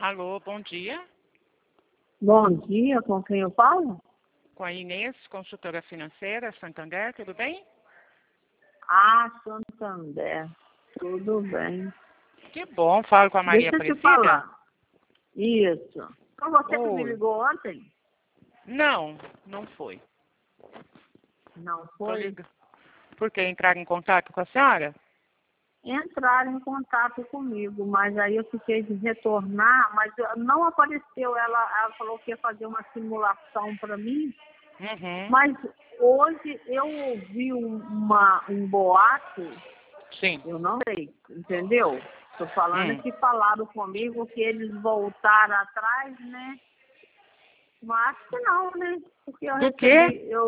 Alô, bom dia. Bom dia, com quem eu falo? Com a Inês, consultora financeira, Santander, tudo bem? Ah, Santander, tudo bem. Que bom, falo com a Maria Deixa eu te Aparecida. falar. Isso. Foi você que me Oi. ligou ontem? Não, não foi. Não Tô foi? ligando. Por que entrar em contato com a senhora? Entraram em contato comigo, mas aí eu fiquei de retornar, mas não apareceu. Ela falou que ia fazer uma simulação para mim, Uhum. mas hoje eu ouvi um boato, Sim. eu não sei, entendeu? Estou falando que falaram comigo que eles voltaram atrás, né? Mas acho que não, né? Porque eu Do recebi, quê?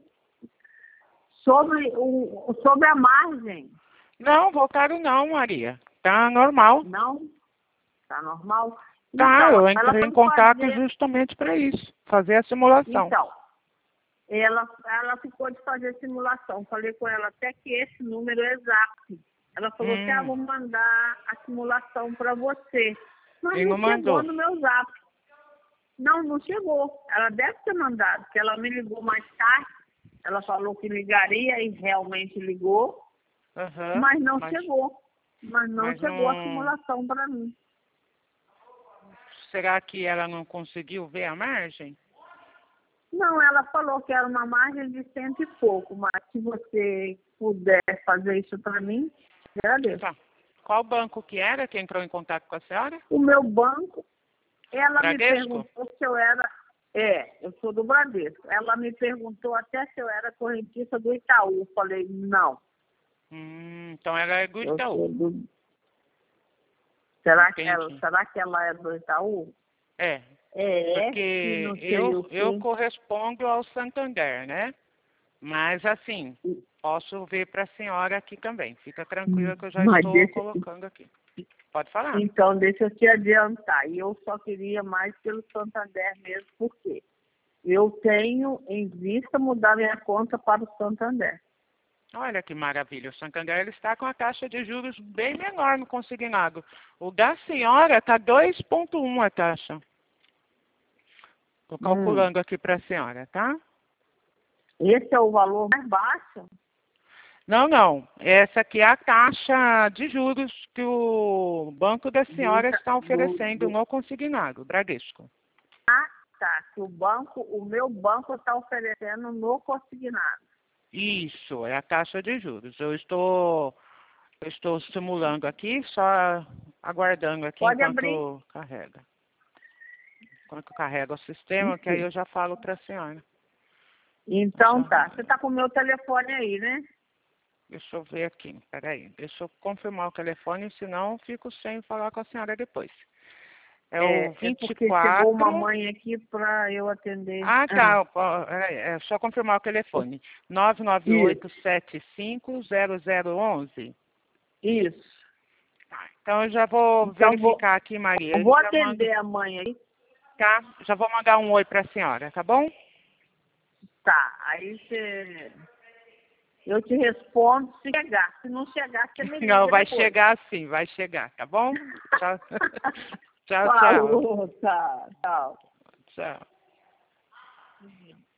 sobre a margem, Não, voltaram não, Maria. Tá normal. não? Tá normal? Tá, Então, eu ela entrei em foi contato fazer, justamente para isso, fazer a simulação. então, ela ficou de fazer simulação. Falei com ela até que esse número é exato. Ela falou que vou mandar a simulação para você. Mas E não não chegou mandou? no meu zap. Não chegou. Ela deve ter mandado, porque ela me ligou mais tarde. Ela falou que ligaria e realmente ligou, Aham. mas não chegou. Mas não mas chegou a não... simulação para mim. Será que ela não conseguiu ver a margem? Não, ela falou que era uma margem de 100 e pouco, mas se você puder fazer isso para mim, agradeço. Tá. Qual banco que era que entrou em contato com a senhora? O meu banco, ela me Bradesco? perguntou se eu era... eu sou do Bradesco. Ela me perguntou até se eu era correntista do Itaú. Falei, não. Então ela é do Eu Itaú. sou do... Será Entendi. que ela é do Itaú? É, Que não porque sei o eu quê. correspondo ao Santander, né? Mas assim, posso ver para a senhora aqui também. Fica tranquila que eu já Mas estou colocando aqui. Pode falar. Então, deixa eu te adiantar. E eu só queria mais pelo Santander mesmo, porque eu tenho em vista mudar minha conta para o Santander. Olha que maravilha. O Santander ele está com a taxa de juros bem menor no consignado. O da senhora está 2,1 a taxa. Estou calculando aqui para a senhora, tá? Esse é o valor mais baixo? Não. Essa aqui é a taxa de juros que o banco da senhora está oferecendo no consignado, Bradesco. Ah, tá. Que o meu banco está oferecendo no consignado. Isso, é a taxa de juros. Eu estou simulando aqui, só aguardando aqui Pode abrir. carrega. Enquanto carrega o sistema, que aí eu já falo para a senhora. Então tá. Você está com o meu telefone aí, né? Deixa eu ver aqui, peraí. Deixa eu confirmar o telefone, senão eu fico sem falar com a senhora depois. É o Porque chegou 24... uma mãe aqui para eu atender. Ah, tá. É só confirmar o telefone. 998750011. Isso. Tá. Então eu já vou verificar aqui, Maria. Eu vou atender a mãe aí. Tá? Já vou mandar um oi para a senhora, tá bom? Tá. Aí eu te respondo se chegar. Se não chegar, você me liga Não, vai depois. chegar sim, vai chegar, tá bom? Tchau. Tchau. Falou, tá. Tchau. Tchau.